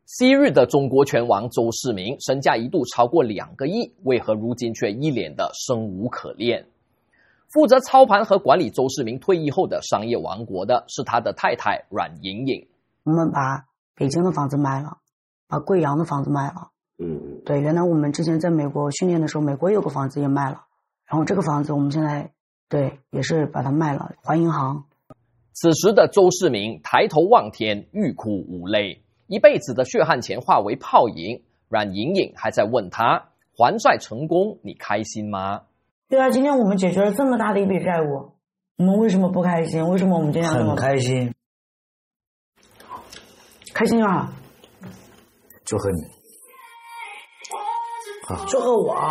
昔日的中国拳王周世明身价一度超过2个亿，为何如今却一脸的生无可恋？负责操盘和管理周世明退役后的商业王国的是他的太太阮莹莹。 我们把北京的房子卖了，把贵阳的房子卖了。对，原来我们之前在美国训练的时候，美国有个房子也卖了，然后这个房子我们现在对也是把它卖了，还银行。 此时的周世明抬头望天，欲哭无泪。一辈子的血汗钱化为泡影，阮莹莹还在问他还债成功，你开心吗？ 对啊，今天我们解决了这么大的一笔债务，我们为什么不开心？为什么我们今天很开心？ 开心啊！ 祝贺你，好， 祝贺我。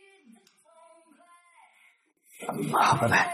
好，拜拜。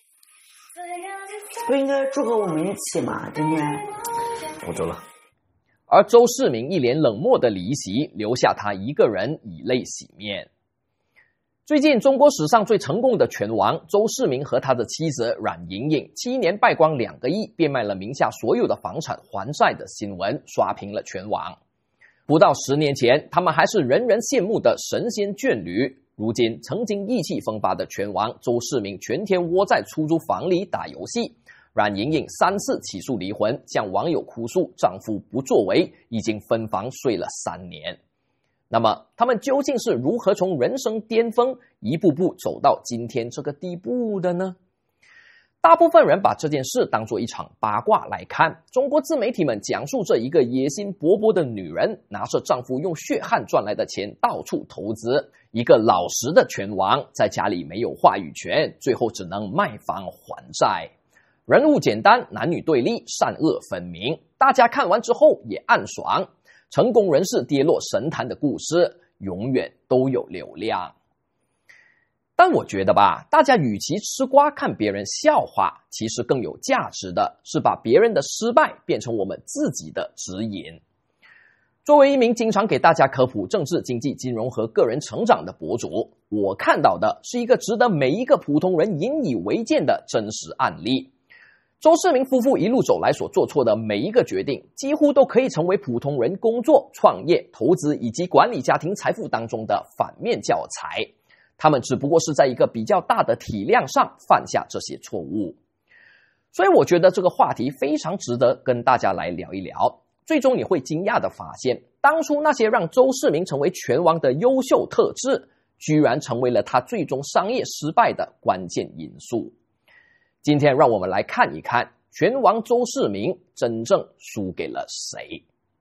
不应该祝贺我们一起吗？今天我走了。 而周世明一脸冷漠的离席，留下他一个人以泪洗面。最近中国史上最成功的拳王周世明和他的妻子阮莹莹7年败光2个亿，变卖了名下所有的房产还债的新闻刷屏了全网。不到10年前，他们还是人人羡慕的神仙眷侣，如今曾经意气风发的拳王周世明全天窝在出租房里打游戏，阮莹莹3次起诉离婚，向网友哭诉丈夫不作为，已经分房睡了3年。那么他们究竟是如何从人生巅峰一步步走到今天这个地步的呢？大部分人把这件事当作一场八卦来看，中国自媒体们讲述着一个野心勃勃的女人拿着丈夫用血汗赚来的钱到处投资，一个老实的拳王在家里没有话语权，最后只能卖房还债。人物简单，男女对立，善恶分明，大家看完之后也暗爽。成功人士跌落神坛的故事永远都有流量。但我觉得吧，大家与其吃瓜看别人笑话，其实更有价值的是把别人的失败变成我们自己的指引。作为一名经常给大家科普政治、经济、金融和个人成长的博主，我看到的是一个值得每一个普通人引以为戒的真实案例。周世明夫妇一路走来所做错的每一个决定，几乎都可以成为普通人工作、创业、投资以及管理家庭财富当中的反面教材。他们只不过是在一个比较大的体量上犯下这些错误。所以我觉得这个话题非常值得跟大家来聊一聊。最终你会惊讶的发现，当初那些让周世明成为拳王的优秀特质，居然成为了他最终商业失败的关键因素。今天让我们来看一看拳王周世明真正输给了谁。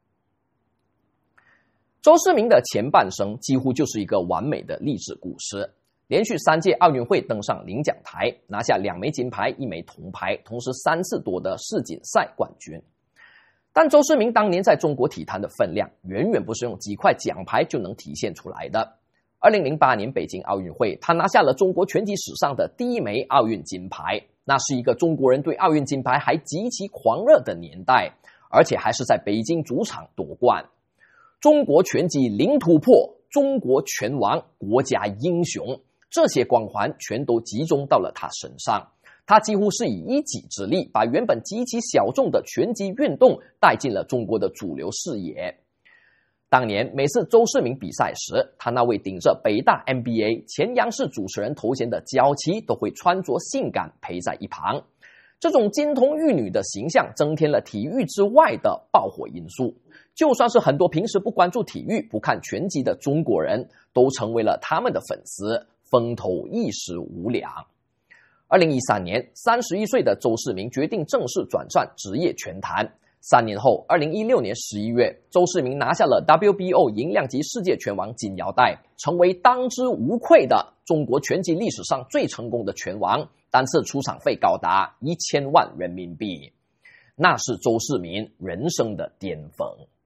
周世明的前半生几乎就是一个完美的励志故事，连续3届奥运会登上领奖台，拿下2枚金牌1枚铜牌，同时3次夺得世锦赛冠军。但周世明当年在中国体坛的分量远远不是用几块奖牌就能体现出来的。2008年北京奥运会，他拿下了中国拳击史上的第1枚奥运金牌，那是一个中国人对奥运金牌还极其狂热的年代，而且还是在北京主场夺冠。中国拳击零突破，中国拳王，国家英雄，这些光环全都集中到了他身上。他几乎是以一己之力，把原本极其小众的拳击运动带进了中国的主流视野。当年每次周世明比赛时，他那位顶着北大 MBA 前央视主持人头衔的娇妻都会穿着性感陪在一旁。这种金童玉女的形象增添了体育之外的爆火因素，就算是很多平时不关注体育、不看拳击的中国人，都成为了他们的粉丝，风头一时无两。2013年，31岁的周世明决定正式转战职业拳坛。3年后，2016年11月，周世明拿下了 WBO 银量级世界拳王金腰带，成为当之无愧的中国拳击历史上最成功的拳王，单次出场费高达1000万人民币，那是周世明人生的巅峰。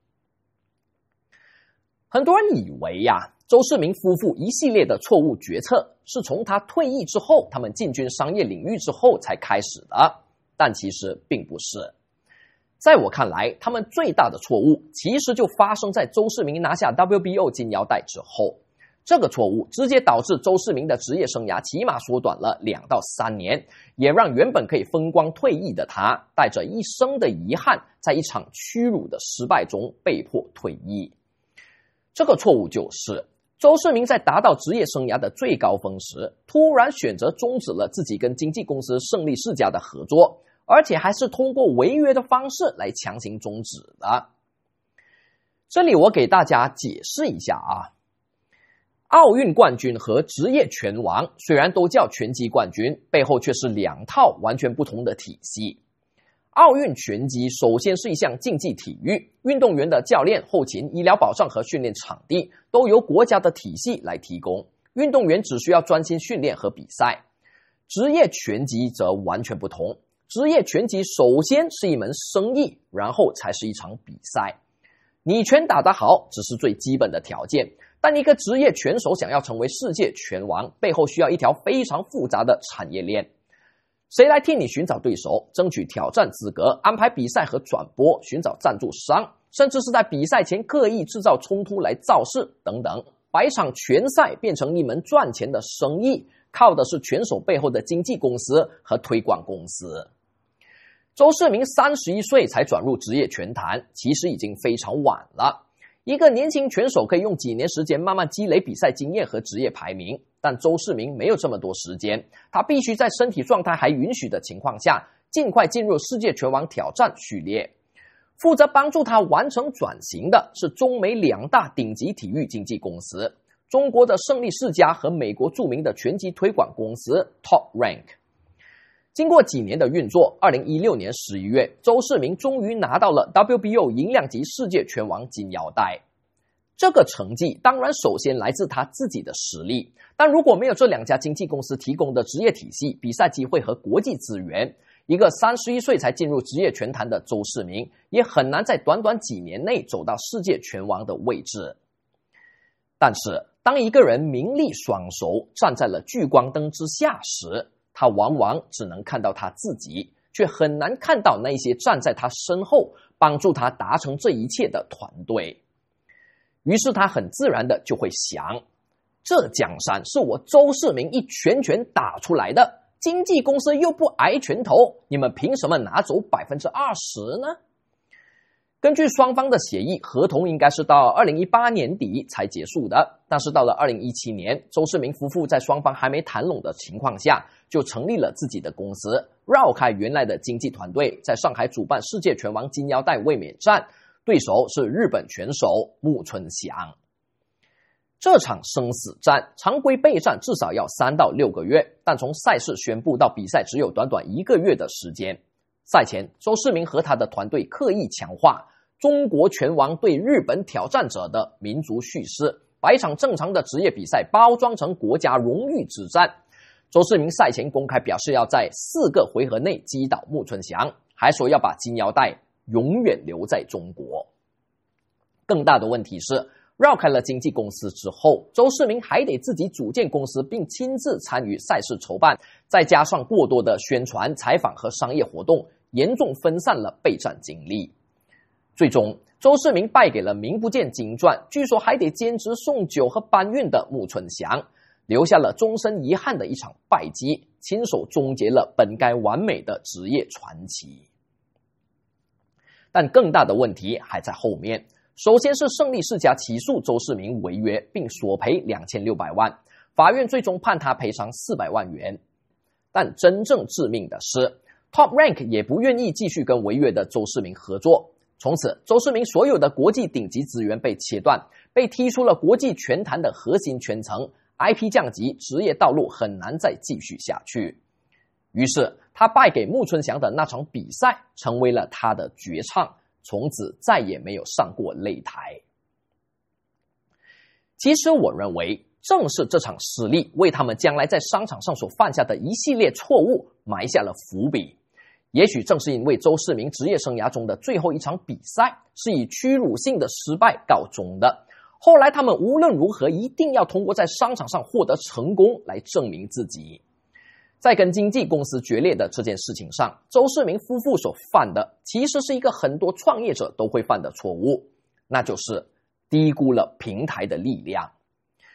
很多人以为周世明夫妇一系列的错误决策是从他退役之后，他们进军商业领域之后才开始的，但其实并不是。在我看来，他们最大的错误其实就发生在周世明拿下 WBO 金腰带之后。 这个错误直接导致周世明的职业生涯起码缩短了2到3年，也让原本可以风光退役的他，带着一生的遗憾，在一场屈辱的失败中被迫退役。这个错误就是周世明在达到职业生涯的最高峰时，突然选择终止了自己跟经纪公司胜利世家的合作，而且还是通过违约的方式来强行终止的。这里我给大家解释一下啊，奥运冠军和职业拳王虽然都叫拳击冠军，背后却是2套完全不同的体系。奥运拳击首先是一项竞技体育，运动员的教练、后勤、医疗保障和训练场地都由国家的体系来提供，运动员只需要专心训练和比赛。职业拳击则完全不同，职业拳击首先是一门生意，然后才是一场比赛。你拳打得好只是最基本的条件，但一个职业拳手想要成为世界拳王，背后需要一条非常复杂的产业链。谁来替你寻找对手，争取挑战资格，安排比赛和转播，寻找赞助商，甚至是在比赛前刻意制造冲突来造势等等，把一场拳赛变成一门赚钱的生意，靠的是拳手背后的经纪公司和推广公司。周世明31岁才转入职业拳坛，其实已经非常晚了。一个年轻拳手可以用几年时间慢慢积累比赛经验和职业排名，但周世明没有这么多时间，他必须在身体状态还允许的情况下，尽快进入世界拳王挑战序列。负责帮助他完成转型的是中美2大顶级体育经纪公司，中国的胜利世家和美国著名的拳击推广公司 Top Rank。经过几年的运作，2016年11月，周世明终于拿到了 WBO 银量级世界拳王金腰带。这个成绩当然首先来自他自己的实力，但如果没有这2家经纪公司提供的职业体系、比赛机会和国际资源，一个31岁才进入职业拳坛的周世明也很难在短短几年内走到世界拳王的位置。但是当一个人名利双收，站在了聚光灯之下时，他往往只能看到他自己，却很难看到那些站在他身后帮助他达成这一切的团队。于是他很自然的就会想，这江山是我周世明一拳拳打出来的，经纪公司又不挨拳头，你们凭什么拿走 20% 呢？根据双方的协议，合同应该是到2018年底才结束的，但是到了2017年，周世明夫妇在双方还没谈拢的情况下，就成立了自己的公司，绕开原来的经纪团队，在上海主办世界拳王金腰带卫冕战，对手是日本拳手木村翔。这场生死战常规备战至少要3到6个月，但从赛事宣布到比赛只有短短1个月的时间。赛前，周世明和他的团队刻意强化中国拳王对日本挑战者的民族叙事，把一场正常的职业比赛包装成国家荣誉之战。周世明赛前公开表示要在4个回合内击倒木村翔，还说要把金腰带永远留在中国。更大的问题是，绕开了经纪公司之后，周世明还得自己组建公司并亲自参与赛事筹办，再加上过多的宣传、采访和商业活动，严重分散了备战精力。最终，周世明败给了名不见经传，据说还得兼职送酒和搬运的木村翔，留下了终身遗憾的一场败绩，亲手终结了本该完美的职业传奇。但更大的问题还在后面。首先是胜利世家起诉周世明违约并索赔2600万，法院最终判他赔偿400万元。但真正致命的是 Top Rank 也不愿意继续跟违约的周世明合作，从此周世明所有的国际顶级资源被切断，被踢出了国际拳坛的核心圈层， IP 降级，职业道路很难再继续下去。于是他败给木村翔的那场比赛成为了他的绝唱，从此再也没有上过擂台。其实我认为，正是这场失利为他们将来在商场上所犯下的一系列错误埋下了伏笔。也许正是因为周世明职业生涯中的最后一场比赛是以屈辱性的失败告终的，后来他们无论如何一定要通过在商场上获得成功来证明自己。在跟经纪公司决裂的这件事情上，周世明夫妇所犯的其实是一个很多创业者都会犯的错误，那就是低估了平台的力量。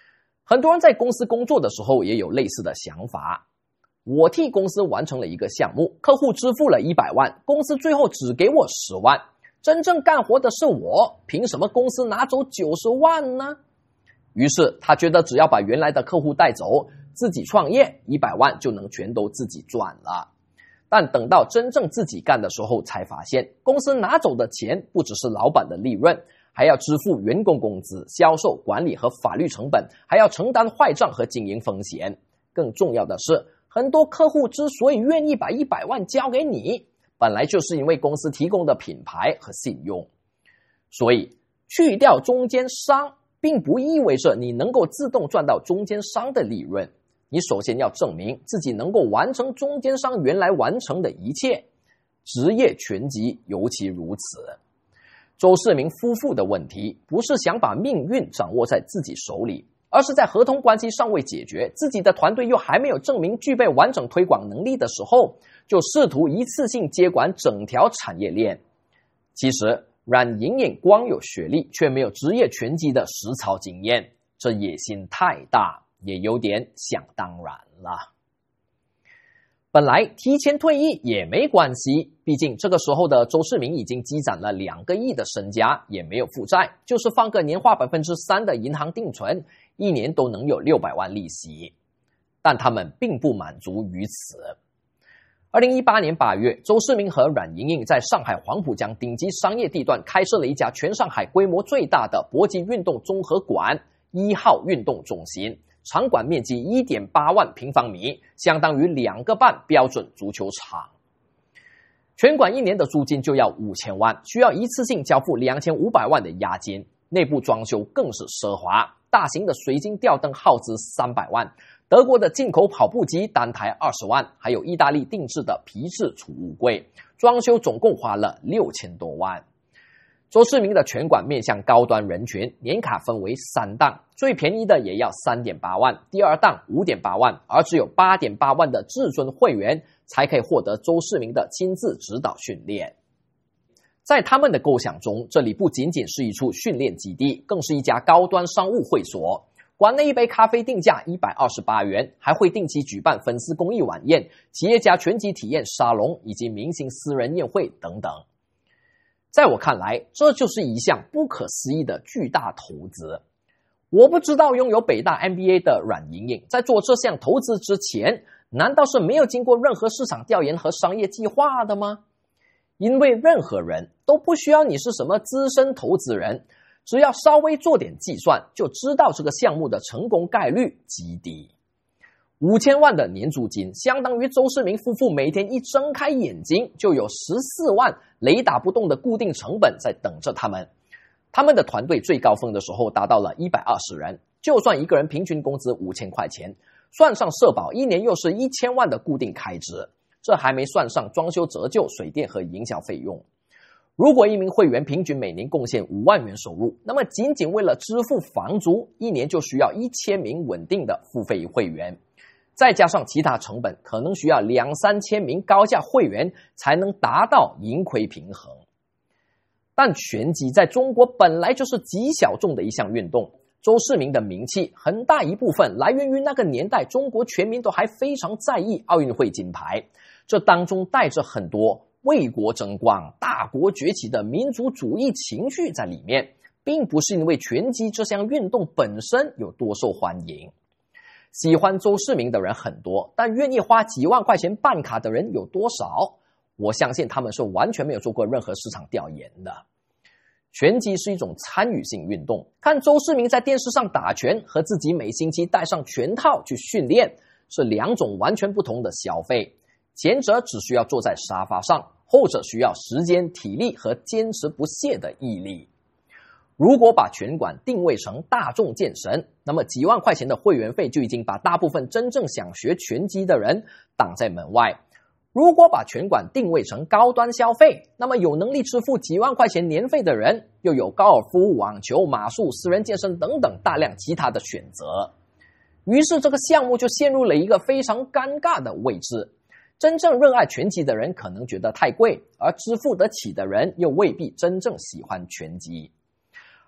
很多人在公司工作的时候也有类似的想法。我替公司完成了一个项目，客户支付了100万，公司最后只给我10万，真正干活的是我，凭什么公司拿走90万呢？于是他觉得只要把原来的客户带走，自己创业100万就能全都自己赚了。但等到真正自己干的时候，才发现公司拿走的钱不只是老板的利润，还要支付员工工资、销售、管理和法律成本，还要承担坏账和经营风险。更重要的是，很多客户之所以愿意把100万交给你，本来就是因为公司提供的品牌和信用。所以去掉中间商并不意味着你能够自动赚到中间商的利润，你首先要证明自己能够完成中间商原来完成的一切。职业拳击尤其如此。周世明夫妇的问题不是想把命运掌握在自己手里，而是在合同关系尚未解决，自己的团队又还没有证明具备完整推广能力的时候，就试图一次性接管整条产业链。其实阮莹莹光有学历，却没有职业拳击的实操经验，这野心太大，也有点想当然了。本来提前退役也没关系，毕竟这个时候的周世明已经积攒了2个亿的身家，也没有负债，就是放个年化 3% 的银行定存，1年都能有600万利息。但他们并不满足于此。2018年8月，周世明和阮莹莹在上海黄浦江顶级商业地段开设了一家全上海规模最大的搏击运动综合馆1号运动中心，场馆面积 1.8 万平方米，相当于2个半标准足球场。全馆1年的租金就要5000万，需要一次性交付2500万的押金，内部装修更是奢华，大型的水晶吊灯耗资300万，德国的进口跑步机单台20万，还有意大利定制的皮质储物柜，装修总共花了6000多万。周世明的拳馆面向高端人群，年卡分为3档，最便宜的也要 3.8 万，第2档 5.8 万，而只有 8.8 万的至尊会员才可以获得周世明的亲自指导训练。在他们的构想中，这里不仅仅是一处训练基地，更是一家高端商务会所。馆内一杯咖啡定价128元，还会定期举办粉丝公益晚宴、企业家拳击体验沙龙以及明星私人宴会等等。在我看来，这就是一项不可思议的巨大投资。我不知道拥有北大 MBA 的阮莹莹在做这项投资之前，难道是没有经过任何市场调研和商业计划的吗？因为任何人都不需要你是什么资深投资人，只要稍微做点计算，就知道这个项目的成功概率极低。5000万的年租金，相当于周世明夫妇每天一睁开眼睛就有14万雷打不动的固定成本在等着他们。他们的团队最高峰的时候达到了120人，就算一个人平均工资5000块钱，算上社保，1年又是1000万的固定开支，这还没算上装修折旧、水电和营销费用。如果一名会员平均每年贡献5万元收入，那么仅仅为了支付房租，1年就需要1000名稳定的付费会员，再加上其他成本，可能需要2-3千名高价会员才能达到盈亏平衡。但拳击在中国本来就是极小众的一项运动，周世明的名气很大一部分来源于那个年代中国全民都还非常在意奥运会金牌，这当中带着很多为国争光、大国崛起的民族主义情绪在里面，并不是因为拳击这项运动本身有多受欢迎。喜欢周世明的人很多，但愿意花几万块钱办卡的人有多少？我相信他们是完全没有做过任何市场调研的。拳击是一种参与性运动，看周世明在电视上打拳和自己每星期带上拳套去训练是2种完全不同的消费，前者只需要坐在沙发上，后者需要时间、体力和坚持不懈的毅力。如果把拳馆定位成大众健身，那么几万块钱的会员费就已经把大部分真正想学拳击的人挡在门外。如果把拳馆定位成高端消费，那么有能力支付几万块钱年费的人又有高尔夫、网球、马术、私人健身等等大量其他的选择。于是这个项目就陷入了一个非常尴尬的位置。真正热爱拳击的人可能觉得太贵，而支付得起的人又未必真正喜欢拳击。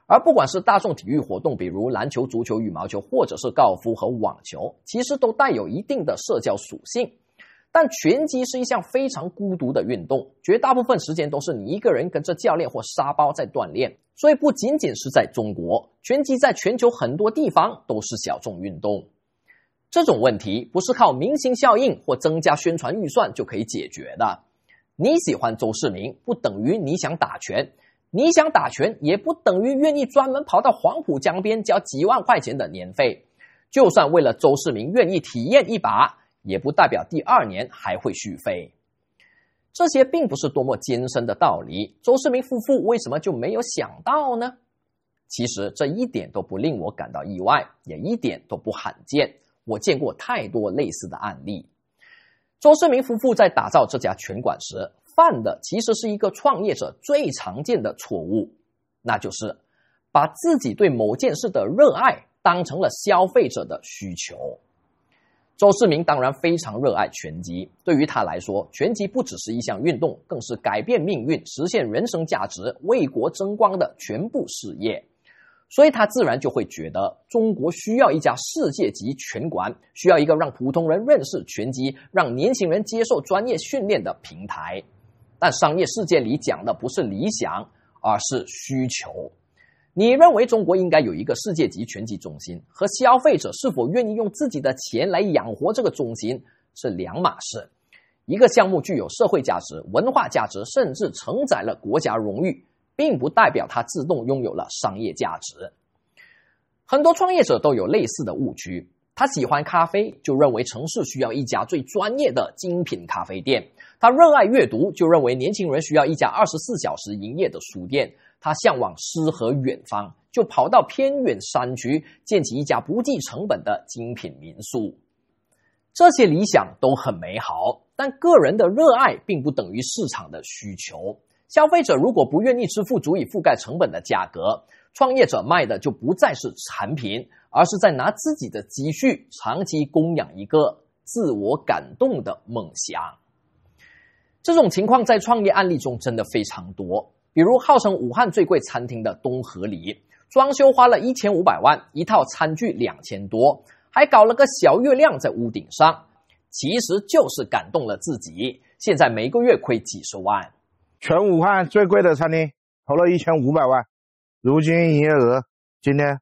而不管是大众体育活动，比如篮球、足球、羽毛球，或者是高尔夫和网球，其实都带有一定的社交属性。但拳击是一项非常孤独的运动，绝大部分时间都是你一个人跟着教练或沙包在锻炼。所以不仅仅是在中国，拳击在全球很多地方都是小众运动。这种问题不是靠明星效应或增加宣传预算就可以解决的。你喜欢周世明，不等于你想打拳。你想打拳，也不等于愿意专门跑到黄浦江边交几万块钱的年费。就算为了周世明愿意体验一把，也不代表第2年还会续费。这些并不是多么艰深的道理，周世明夫妇为什么就没有想到呢？其实这一点都不令我感到意外，也一点都不罕见。我见过太多类似的案例。周世明夫妇在打造这家拳馆时，犯的其实是一个创业者最常见的错误，那就是把自己对某件事的热爱当成了消费者的需求。周世明当然非常热爱拳击，对于他来说，拳击不只是一项运动，更是改变命运、实现人生价值、为国争光的全部事业。所以他自然就会觉得中国需要一家世界级拳馆，需要一个让普通人认识拳击、让年轻人接受专业训练的平台。但商业世界里讲的不是理想，而是需求。你认为中国应该有一个世界级拳击中心，和消费者是否愿意用自己的钱来养活这个中心是两码事。一个项目具有社会价值、文化价值，甚至承载了国家荣誉，并不代表它自动拥有了商业价值。很多创业者都有类似的误区，他喜欢咖啡，就认为城市需要一家最专业的精品咖啡店；他热爱阅读，就认为年轻人需要一家24小时营业的书店；他向往诗和远方，就跑到偏远山区建起一家不计成本的精品民宿。这些理想都很美好，但个人的热爱并不等于市场的需求。消费者如果不愿意支付足以覆盖成本的价格，创业者卖的就不再是产品，而是在拿自己的积蓄长期供养一个自我感动的梦想。这种情况在创业案例中真的非常多，比如号称武汉最贵餐厅的东河里，装修花了1500万，一套餐具2000多，还搞了个小月亮在屋顶上，其实就是感动了自己，现在每个月亏几十万。 全武汉最贵的餐厅投了1500万，如今营业额今天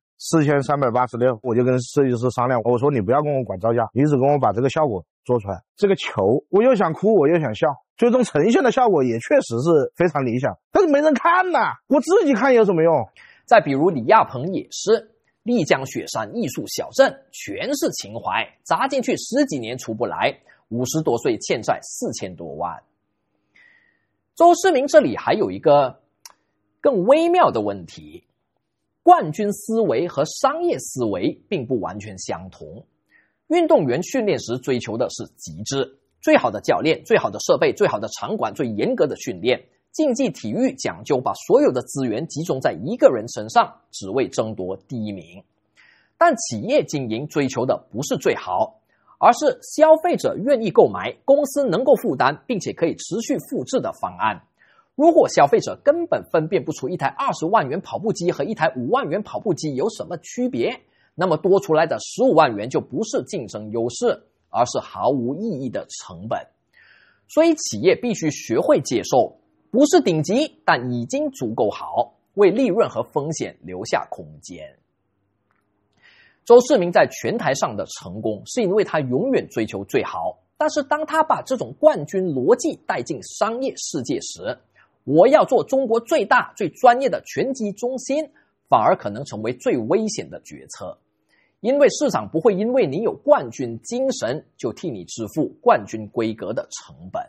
4386，我就跟设计师商量，我说你不要跟我管造价，你只跟我把这个效果做出来。这个球我又想哭我又想笑，最终呈现的效果也确实是非常理想，但是没人看呐，我自己看有什么用？ 再比如李亚鹏也是，丽江雪山艺术小镇全是情怀，砸进去10几年出不来，50多岁欠债4000多万。周世明这里还有一个更微妙的问题，冠军思维和商业思维并不完全相同。运动员训练时追求的是极致，最好的教练、最好的设备、最好的场馆、最严格的训练。竞技体育讲究把所有的资源集中在一个人身上，只为争夺第1名。但企业经营追求的不是最好，而是消费者愿意购买、公司能够负担并且可以持续复制的方案。如果消费者根本分辨不出一台20万元跑步机和一台5万元跑步机有什么区别，那么多出来的15万元就不是竞争优势，而是毫无意义的成本。所以企业必须学会接受，不是顶级，但已经足够好，为利润和风险留下空间。周世明在拳台上的成功，是因为他永远追求最好，但是当他把这种冠军逻辑带进商业世界时，我要做中国最大最专业的拳击中心，反而可能成为最危险的决策。因为市场不会因为你有冠军精神就替你支付冠军规格的成本。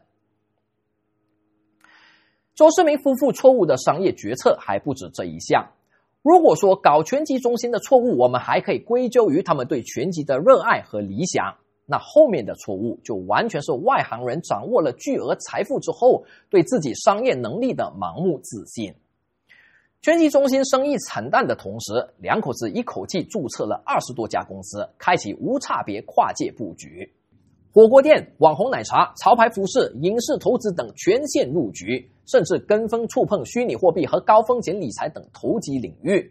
周世明夫妇错误的商业决策还不止这一项。如果说搞拳击中心的错误我们还可以归咎于他们对拳击的热爱和理想，那后面的错误就完全是外行人掌握了巨额财富之后对自己商业能力的盲目自信。拳击中心生意惨淡的同时，两口子一口气注册了20多家公司，开启无差别跨界布局。火锅店、网红奶茶、潮牌服饰、影视投资等全线入局，甚至跟风触碰虚拟货币和高风险理财等投机领域。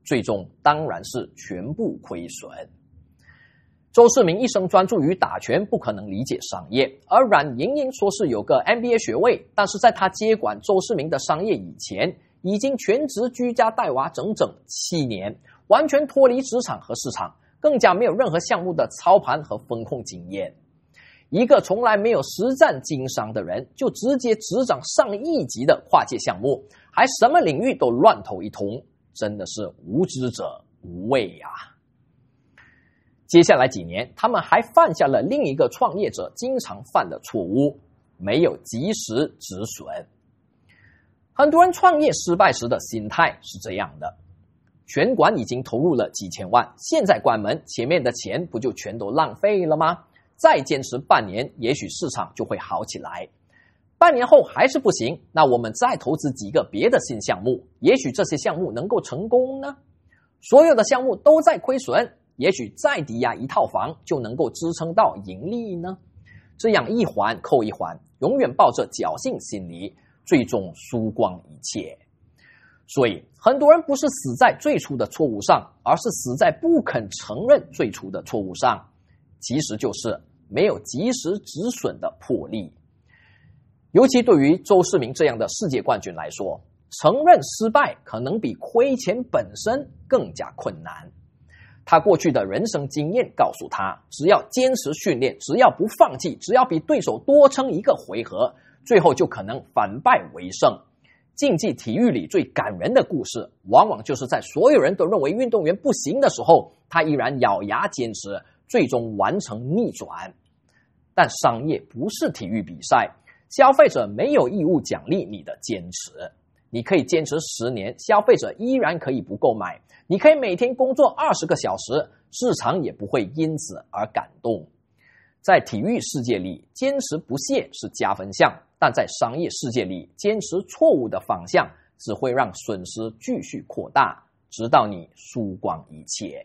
最终当然是全部亏损。周世明一生专注于打拳，不可能理解商业，而阮莹莹说是有个 MBA 学位，但是在她接管周世明的商业以前，已经全职居家带娃整整7年，完全脱离职场和市场，更加没有任何项目的操盘和风控经验。一个从来没有实战经商的人，就直接执掌上亿级的跨界项目，还什么领域都乱投一通，真的是无知者无畏呀。接下来几年，他们还犯下了另一个创业者经常犯的错误，没有及时止损。很多人创业失败时的心态是这样的：拳馆已经投入了几千万，现在关门，前面的钱不就全都浪费了吗？再坚持半年，也许市场就会好起来。半年后还是不行，那我们再投资几个别的新项目，也许这些项目能够成功呢？所有的项目都在亏损，也许再抵押一套房就能够支撑到盈利呢？这样一环扣一环，永远抱着侥幸心理，最终输光一切。所以很多人不是死在最初的错误上，而是死在不肯承认最初的错误上，其实就是没有及时止损的魄力。尤其对于周世明这样的世界冠军来说，承认失败可能比亏钱本身更加困难。他过去的人生经验告诉他，只要坚持训练，只要不放弃，只要比对手多撑一个回合，最后就可能反败为胜。竞技体育里最感人的故事，往往就是在所有人都认为运动员不行的时候，他依然咬牙坚持，最终完成逆转。但商业不是体育比赛，消费者没有义务奖励你的坚持。你可以坚持10年，消费者依然可以不购买。你可以每天工作20个小时，市场也不会因此而感动。在体育世界里，坚持不懈是加分项，但在商业世界里，坚持错误的方向只会让损失继续扩大，直到你输光一切。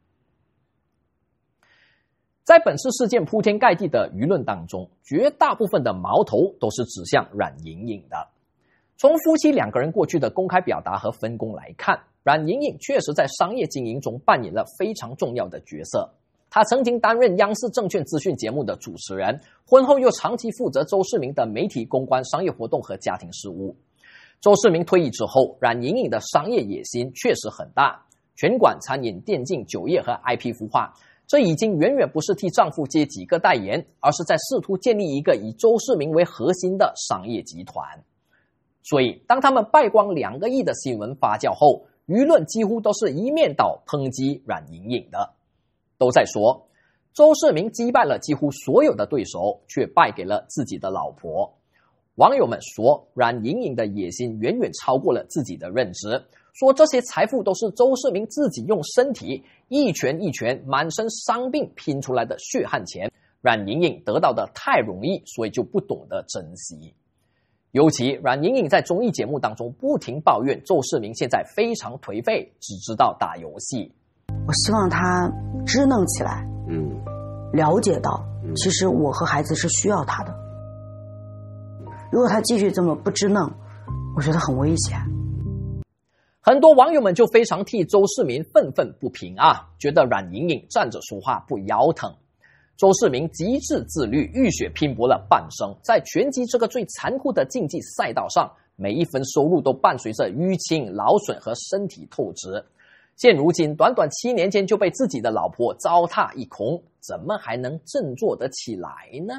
在本次事件铺天盖地的舆论当中，绝大部分的矛头都是指向阮莹莹的。从夫妻2个人过去的公开表达和分工来看，阮莹莹确实在商业经营中扮演了非常重要的角色。她曾经担任央视证券资讯节目的主持人，婚后又长期负责周世明的媒体公关、商业活动和家庭事务。周世明退役之后，阮莹莹的商业野心确实很大，拳馆、餐饮、电竞、酒业和 IP 孵化，这已经远远不是替丈夫接几个代言，而是在试图建立一个以周世明为核心的商业集团。所以当他们败光2个亿的新闻发酵后，舆论几乎都是一面倒抨击阮莹莹的，都在说周世明击败了几乎所有的对手，却败给了自己的老婆。网友们说阮莹莹的野心远远超过了自己的认知，说这些财富都是周世明自己用身体一拳一拳满身伤病拼出来的血汗钱，阮莹莹得到的太容易，所以就不懂得珍惜。尤其阮莹莹在综艺节目当中不停抱怨周世明现在非常颓废，只知道打游戏。 我希望他支棱起来，了解到其实我和孩子是需要他的。如果他继续这么不支棱，我觉得很危险。 很多网友们就非常替周世明愤愤不平啊，觉得阮莹莹站着说话不腰疼。周世明极致自律，浴血拼搏了半生，在拳击这个最残酷的竞技赛道上，每一分收入都伴随着淤青、劳损和身体透支。现如今短短7年间就被自己的老婆糟蹋一空，怎么还能振作得起来呢？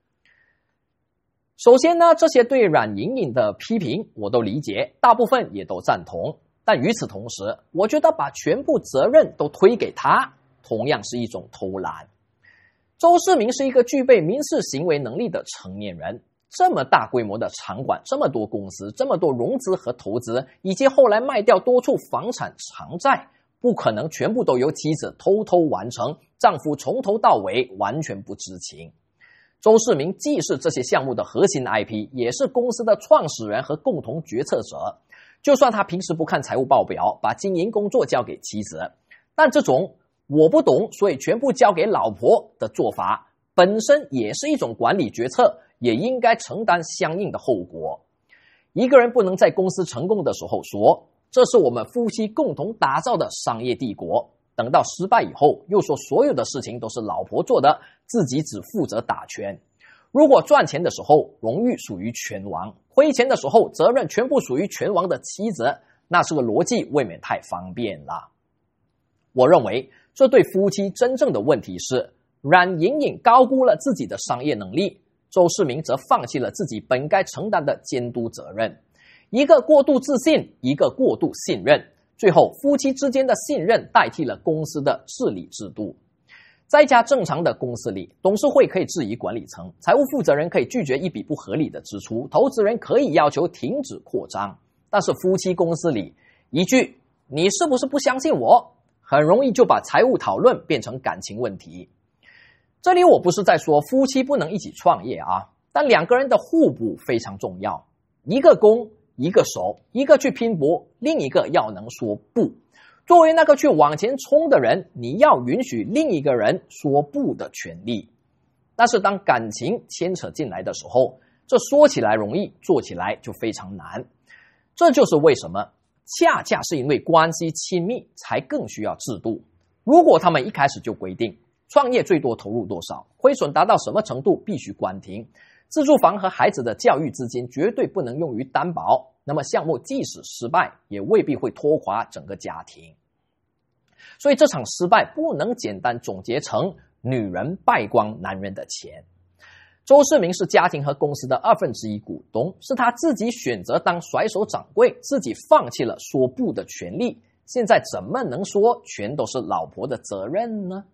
首先呢，这些对阮莹莹的批评我都理解，大部分也都赞同，但与此同时，我觉得把全部责任都推给他，同样是一种偷懒。周世明是一个具备民事行为能力的成年人，这么大规模的场馆，这么多公司，这么多融资和投资，以及后来卖掉多处房产偿债，不可能全部都由妻子偷偷完成，丈夫从头到尾完全不知情。周世明既是这些项目的核心 IP， 也是公司的创始人和共同决策者。就算他平时不看财务报表，把经营工作交给妻子，但这种我不懂，所以全部交给老婆的做法，本身也是一种管理决策，也应该承担相应的后果。一个人不能在公司成功的时候说这是我们夫妻共同打造的商业帝国。等到失败以后，又说所有的事情都是老婆做的，自己只负责打拳。如果赚钱的时候荣誉属于拳王，亏钱的时候责任全部属于拳王的妻子，那这个逻辑未免太方便了。我认为这对夫妻真正的问题是，阮莹莹高估了自己的商业能力，周世明则放弃了自己本该承担的监督责任。一个过度自信，一个过度信任，最后夫妻之间的信任代替了公司的治理制度。在一家正常的公司里，董事会可以质疑管理层，财务负责人可以拒绝一笔不合理的支出，投资人可以要求停止扩张。但是夫妻公司里，一句你是不是不相信我，很容易就把财务讨论变成感情问题。这里我不是在说夫妻不能一起创业啊，但两个人的互补非常重要，一个攻一个守，一个去拼搏，另一个要能说不。作为那个去往前冲的人，你要允许另一个人说不的权利。但是当感情牵扯进来的时候，这说起来容易，做起来就非常难。这就是为什么恰恰是因为关系亲密才更需要制度。如果他们一开始就规定创业最多投入多少，亏损达到什么程度必须关停，自住房和孩子的教育资金绝对不能用于担保，那么项目即使失败也未必会拖垮整个家庭。所以这场失败不能简单总结成女人败光男人的钱。周世明是家庭和公司的1/2股东，是他自己选择当甩手掌柜，自己放弃了说不的权利，现在怎么能说全都是老婆的责任呢？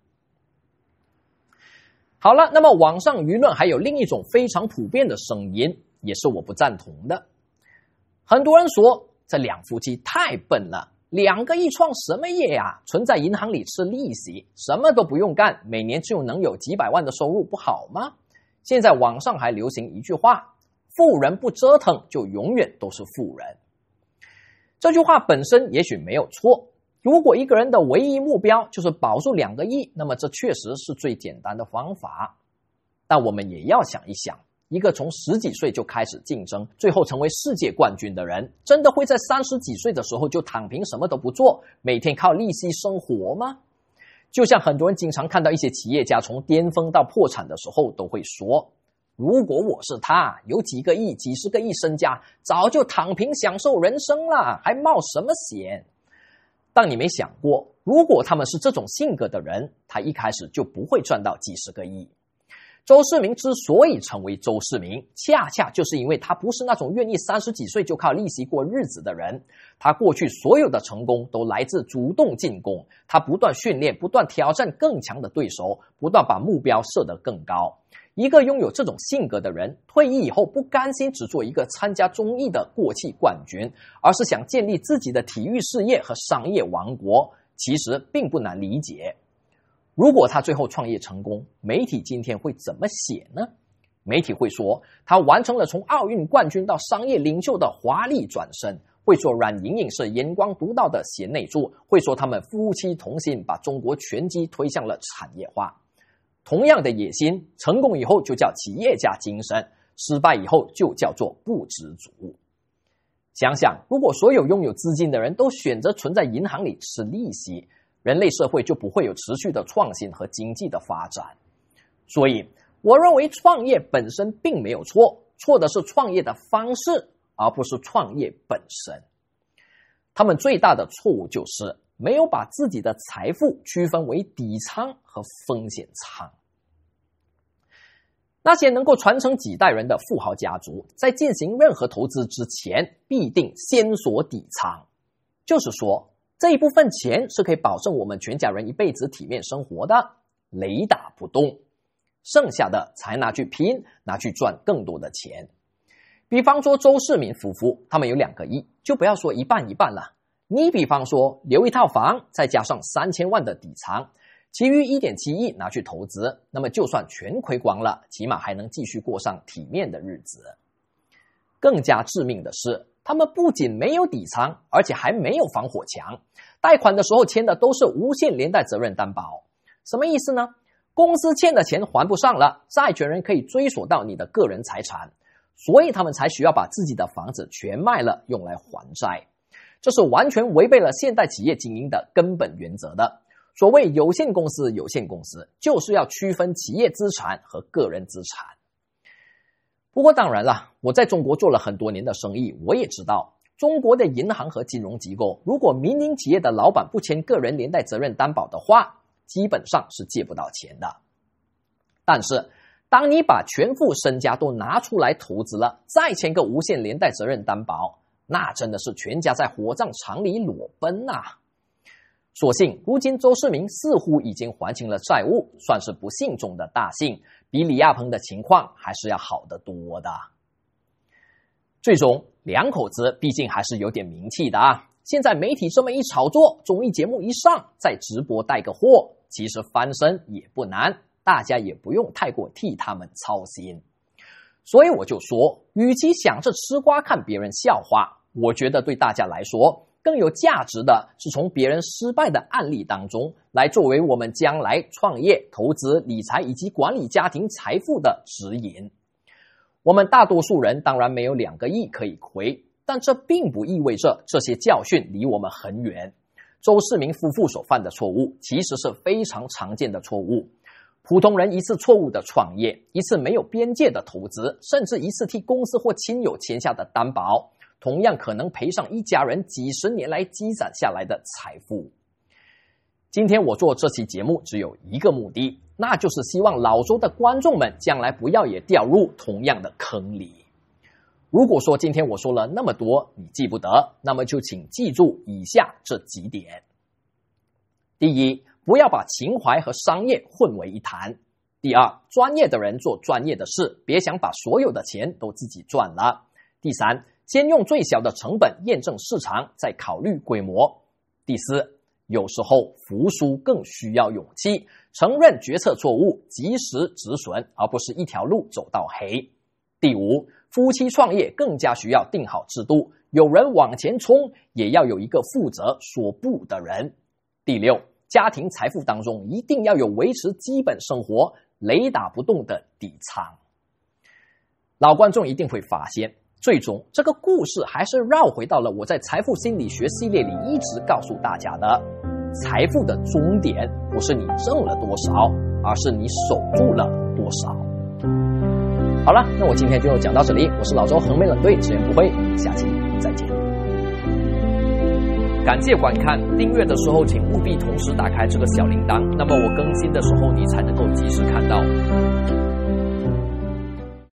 好了，那么网上舆论还有另一种非常普遍的声音，也是我不赞同的。很多人说这两夫妻太笨了，2个亿创什么业啊？存在银行里吃利息，什么都不用干，每年就能有几百万的收入，不好吗？现在网上还流行一句话，富人不折腾就永远都是富人。这句话本身也许没有错，如果一个人的唯一目标就是保住2个亿，那么这确实是最简单的方法。但我们也要想一想，一个从10几岁就开始竞争，最后成为世界冠军的人，真的会在30几岁的时候就躺平什么都不做，每天靠利息生活吗？就像很多人经常看到一些企业家从巅峰到破产的时候都会说，如果我是他，有几个亿几10个亿身家，早就躺平享受人生了，还冒什么险？但你没想过，如果他们是这种性格的人，他一开始就不会赚到几10个亿。周世明之所以成为周世明，恰恰就是因为他不是那种愿意30几岁就靠利息过日子的人。他过去所有的成功都来自主动进攻，他不断训练，不断挑战更强的对手，不断把目标设得更高。一个拥有这种性格的人，退役以后不甘心只做一个参加综艺的过气冠军，而是想建立自己的体育事业和商业王国，其实并不难理解。如果他最后创业成功，媒体今天会怎么写呢？媒体会说他完成了从奥运冠军到商业领袖的华丽转身，会说阮莹莹是眼光独到的贤内助，会说他们夫妻同心把中国拳击推向了产业化。同样的野心，成功以后就叫企业家精神，失败以后就叫做不知足。想想，如果所有拥有资金的人都选择存在银行里吃利息，人类社会就不会有持续的创新和经济的发展。所以我认为创业本身并没有错，错的是创业的方式，而不是创业本身。他们最大的错误就是没有把自己的财富区分为底仓和风险仓。那些能够传承几代人的富豪家族，在进行任何投资之前，必定先锁底仓，就是说这一部分钱是可以保证我们全家人一辈子体面生活的，雷打不动，剩下的才拿去拼，拿去赚更多的钱。比方说周世明夫妇，他们有2个亿，就不要说一半一半了，你比方说留一套房，再加上3000万的底仓，其余1.7亿拿去投资，那么就算全亏光了，起码还能继续过上体面的日子。更加致命的是，他们不仅没有底仓，而且还没有防火墙，贷款的时候签的都是无限连带责任担保。什么意思呢？公司欠的钱还不上了，债权人可以追索到你的个人财产，所以他们才需要把自己的房子全卖了用来还债。 这是完全违背了现代企业经营的根本原则的。所谓有限公司，有限公司就是要区分企业资产和个人资产。不过当然了，我在中国做了很多年的生意，我也知道中国的银行和金融机构，如果民营企业的老板不签个人连带责任担保的话，基本上是借不到钱的。但是当你把全副身家都拿出来投资了，再签个无限连带责任担保，那真的是全家在火葬场里裸奔啊！所幸如今周世明似乎已经还清了债务，算是不幸中的大幸，比李亚鹏的情况还是要好得多的。最终两口子毕竟还是有点名气的啊！现在媒体这么一炒作，综艺节目一上，再直播带个货，其实翻身也不难，大家也不用太过替他们操心。所以我就说，与其想着吃瓜看别人笑话，我觉得对大家来说更有价值的是从别人失败的案例当中来作为我们将来创业、投资、理财以及管理家庭财富的指引。我们大多数人当然没有2个亿可以亏，但这并不意味着这些教训离我们很远。周世明夫妇所犯的错误其实是非常常见的错误。普通人一次错误的创业，一次没有边界的投资，甚至一次替公司或亲友签下的担保，同样可能赔上一家人几十年来积攒下来的财富。今天我做这期节目只有一个目的，那就是希望老周的观众们将来不要也掉入同样的坑里。如果说今天我说了那么多你记不得，那么就请记住以下这几点。第一，不要把情怀和商业混为一谈。第二，专业的人做专业的事，别想把所有的钱都自己赚了。第三，先用最小的成本验证市场，再考虑规模。第四，有时候服输更需要勇气，承认决策错误，及时止损，而不是一条路走到黑。第五，夫妻创业更加需要定好制度，有人往前冲，也要有一个负责说不的人。第六，家庭财富当中一定要有维持基本生活、雷打不动的底仓。老观众一定会发现，最终这个故事还是绕回到了我在财富心理学系列里一直告诉大家的，财富的终点不是你挣了多少，而是你守住了多少。好了，那我今天就讲到这里，我是老周，横眉冷对，直言不讳，下期再见。感谢观看，订阅的时候请务必同时打开这个小铃铛，那么我更新的时候你才能够及时看到。